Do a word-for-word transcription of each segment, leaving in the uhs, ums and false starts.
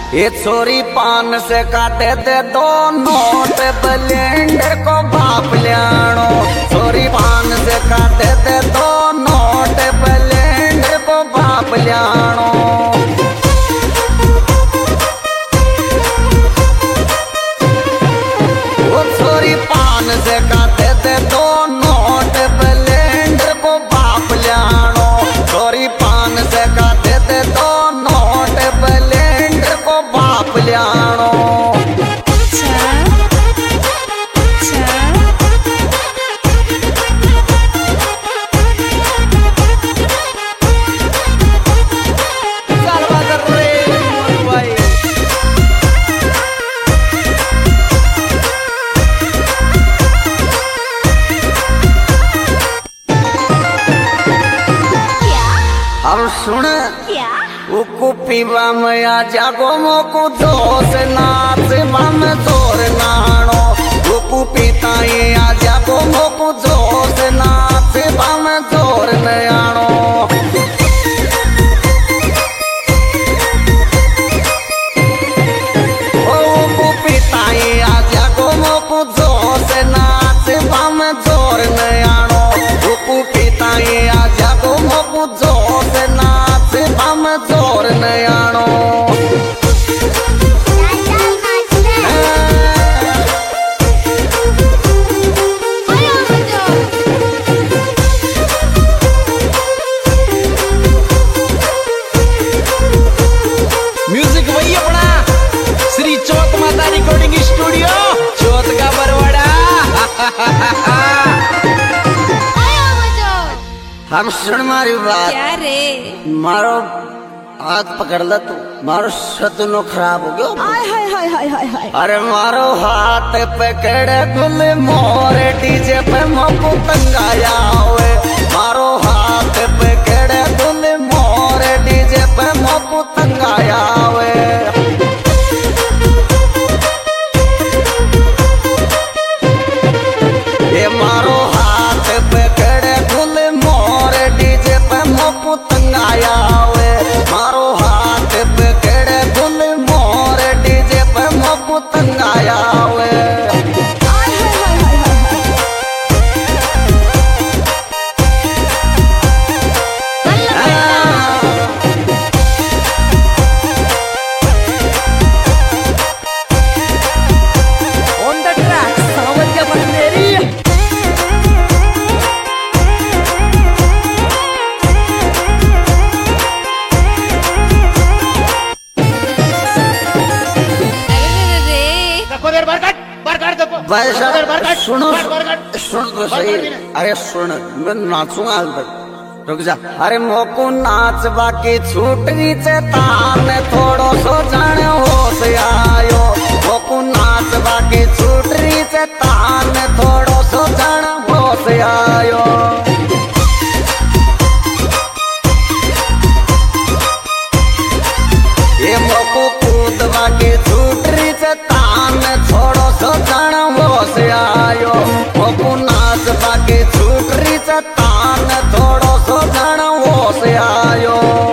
ये छोरी पान से काटे दे दो नोट ब्लेंडर को बाप लियानो। छोरी पान से काटे दे दो नोट ब्लेंडर को बाप लियानो। वो छोरी पान से काटे दे दो नोट ब्लेंडर को बाप लियानो। छोरी पान से काटे दे दो नोट ब्लेंडर को बाप लियानो। अब सुन उकु पीवा मया जागो मोकु दोस नाच बम जोर नाणो। उकु पीता ये आ जागो मोकु दोस नाच बम जोर नयाणो। उकु पीता ये आ जागो मोकु दोस नाच बम जोर नयाणो। उकु पीता ये आ जागो मोकु दोस नाच बम जोर नयाणो। म्यूजिक वही अपना श्री चौथ माता रिकॉर्डिंग स्टूडियो चौथ का बरवाड़ा। हम सुन मारी बात। क्या रे? मारो हाथ पकड़ ला तू, मारो सतनो खराब हो गयो। हाय हाय हाय हाय हाय हाय। अरे मारो हाथ पकड़ गुल मोर डीजे पे मोको तंगाया हुए। मारो हाथ पकड़ गुल मोर डीजे पे मोको तंगाया हुए। ये मारो हाथ पकड़ गुल मोर डीजे पे मोको तंगाया हुए। मारो हाथ पकड़ गुल मोर डीजे पे मोको तंगाया हुए। On the track, सावरिया बंदेरी। भाई साहब सुनो सुन तो सही। अरे सुन मैं नाचूंगा आज तक, रुक जा। अरे मोको नाच बाकी छूट गई तान थोड़ो सो जाने होश आयो। मोको नाच बाकी छूट रही तान थोड़ो सो जाने होश आयो। ये मोको कूद बाकी छूट रही तान थोड़ो सो जाने होश आयो। मोको नाच बाकी छूट रही तान थोड़ो सो जाने होश आयो।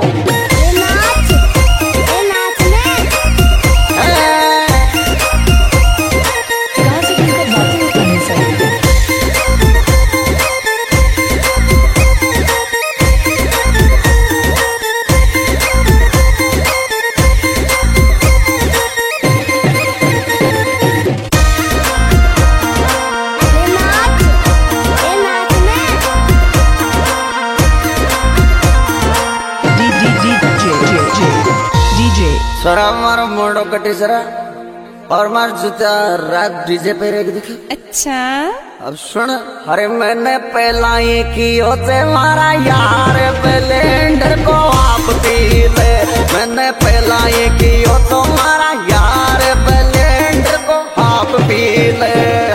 सरा मारो मोड़ो कटी सरा और मार जूता रात डीजे पे रेख दिखे। अच्छा अब सुन। अरे मैंने पहला ये कियो थे मारा यार ब्लेंडर को आप पी ले। मैंने पहला ये कियो तो मारा यार ब्लेंडर को आप पी ले।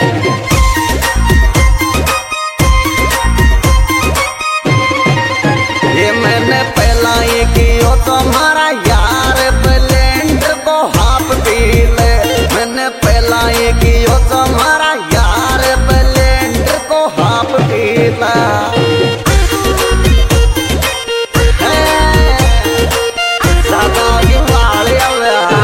ये मैंने पहला ये कियो तो मारा यार ब्लेंडर को आप पी ले। मैंने पहला ये कियो तो मारा यार ब्लेंडर को आप पी ले। सादा की वाली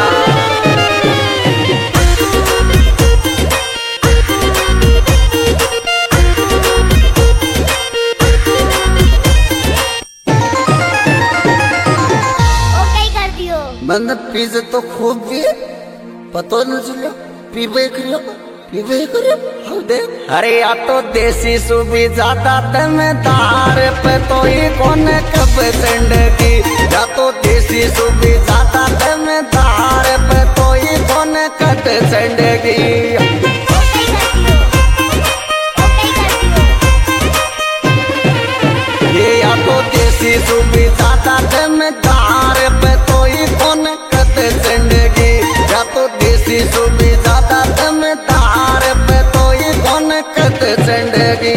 मैंने पीजे तो खूब पिए पतो न चलो पीबे करियो पीबे करियो हम दे अरे या तो देसी सुबी ज्यादा दमदार पे तो ही कौन कब चंडगी या तो देसी सुबी ज्यादा दमदार पे तो ही कौन कट चंडगी ये या तो देसी सुबी ज्यादा दमदार पे तो ही कौन कट चंडगी या तो देसी सुबी ज्यादा दमदार पे तो ही कौन कट चंडगी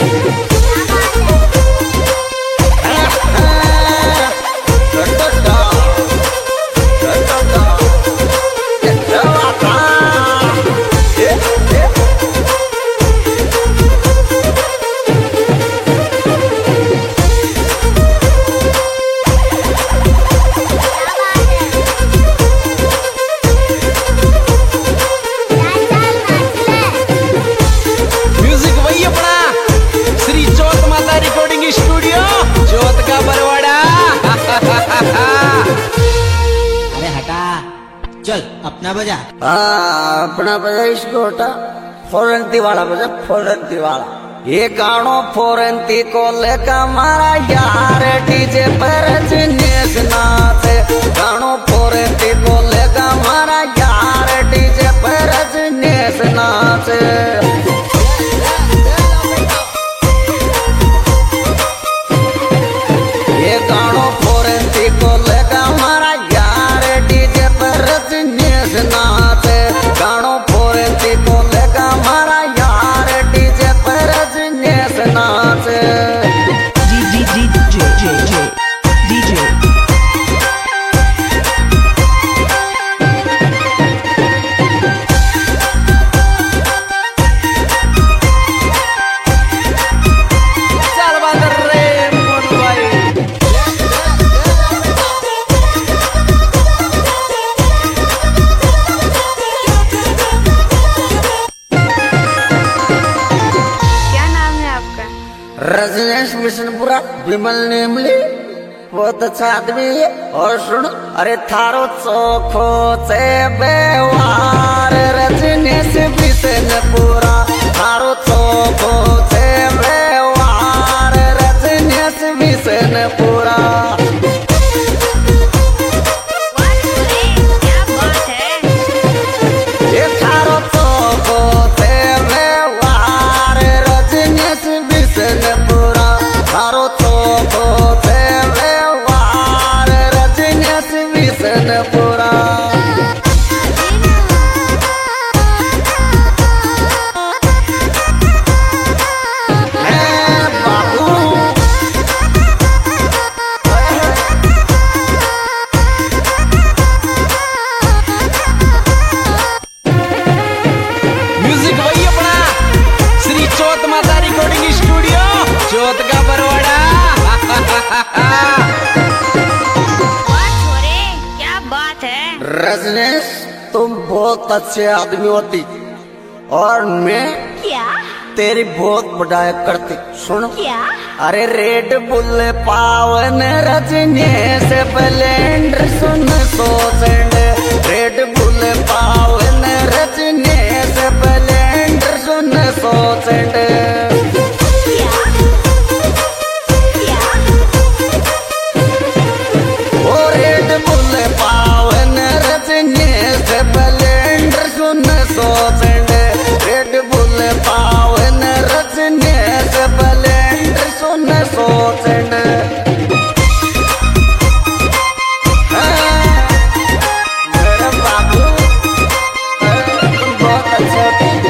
चल अपना बजा हाँ अपना बजा इसको हटा फोरंती वाला बजा फोरंती वाला ये गानो फोरंती को लेकर हमारा यार डीजे पर जिनेस नाचे गानो फोरंती को लेकर हमारा यार डीजे पर जिनेस नाचे ये गानो फोरंती को लेकर हमारा यार डीजे पर रजनीश नाचे गानो फोरंती को लेकर हमारा यार डीजे पर रजनीश नाचे डीजे रजनीश बिशनपुरा विमल नेमली बहुत अच्छा आदमी है और सुनो अरे थारो चोखो से व्यवहार रजनीश बिशनपुरा थारो चोखो से व्यवहार रजनीश बिशनपुरा ये थारो चोखो से व्यवहार रजनीश बिशनपुरा थारो चोखो से व्यवहार रजनीश बिशनपुरा म्यूजिक वही अपना श्री चौथ माता रिकॉर्डिंग स्टूडियो चौथ का बरवाड़ा छोरे क्या बात है रजनीश तुम बहुत अच्छे आदमी होती और मैं क्या तेरी बहुत बढ़ाई करती सुन क्या अरे Red Bull Pawan Rajnish blender सुन सोचेंड Red Bull Pawan Rajnish blender सुन सोचेंड क्या क्या ओ Red Bull Pawan Rajnish blender सुन सोचेंड Red Bull Pawan Rajnish blender सुन सोचेंड मेरे बाबू तुम बहुत अच्छे हो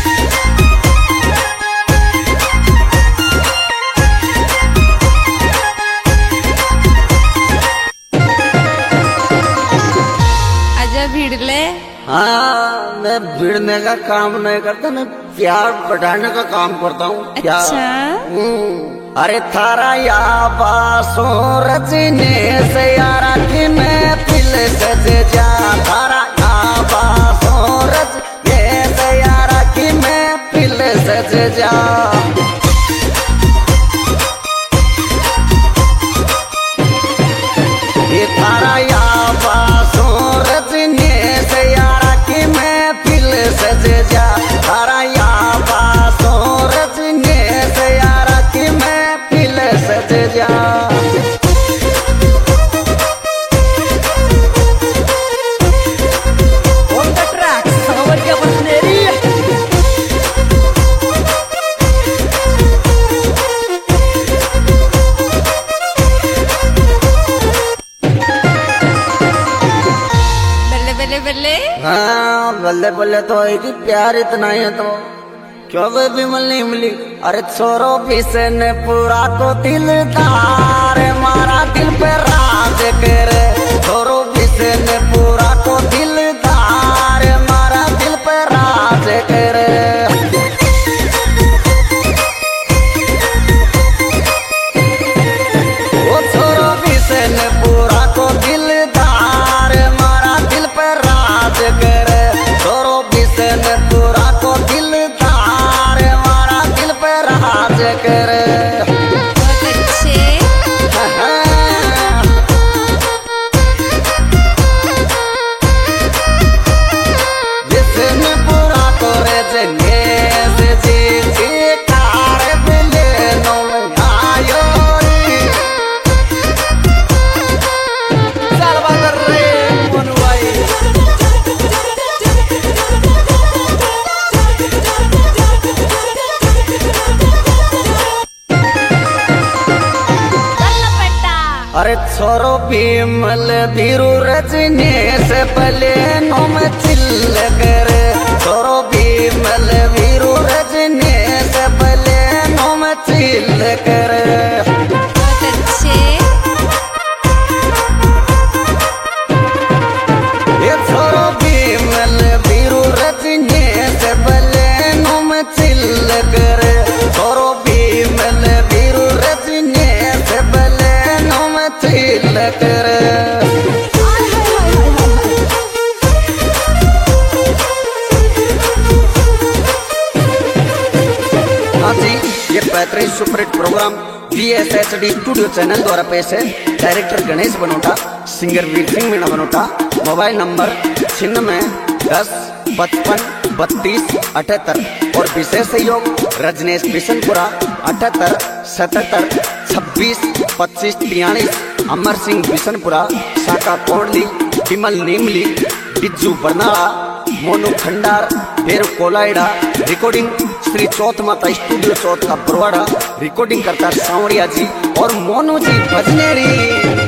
आजा भिड़ले हाँ मैं भिड़ने का काम नहीं करता मैं प्यार बढ़ाने का काम करता हूँ प्यार अच्छा हम्म, अरे थारा या बासो रजने से यारा की मैं पिल सजे जा थारा या बासो रजने से यारा की मैं पिल सजे जा ये थारा या बासो हाँ बल्ले बल्ले तो एक प्यार इतना ही है तो क्यों वे भी मिलनी मिली। अरे छोरो पीसे ने पूरा को दिलदार मारा दिल पे राज करे। छोरो पीसे ने पूरा को दिलदार मारा दिल पे राज करे। वो छोरो पीसे ने पूरा को दिलदार मारा दिल पे राज करे। छोरो पीसे ने पूरा को दिलदार मारा दिल पे राज करे। बहुत अच्छे। जिसने पूरा करे जने से जी जी कार बिले नो आयो चल बादर रे मोनू भाई। अरे छोरो भीमल धीरू रजनी से पले नो में चिल्ल करे। छोरो भीमल धीरू रजनी से पले नो में चिल्ल करे। बहुत अच्छे। ये छोरो भीमल धीरू रजनी से पले नो में चिल्ल करे। छोरो भीमल धीरू रजनी से पले नो में चिल्ल करे। हाँ जी, ये पैतृक superhit program B S H D studio channel द्वारा पेश है। Director Ganesh Banota, singer Veer Singh Meena Banota. Mobile number छिन्नवे दस पचपन बत्तीस अठहत्तर और विशेष सहयोग रजनेश बिशनपुरा अठहत्तर सतहत्तर छब्बीस पच्चीस तियालीस। अमर सिंह बिशनपुरा, शाखा coldly, Vimal Neemli, Bijju Barnala, Monu Khandar, Beru Kolaida. Recording Shri Chauth Mata studio चौथ का बरवाड़ा। रिकॉर्डिंग करता सांवरिया जी और मोनू जी भजनेरी।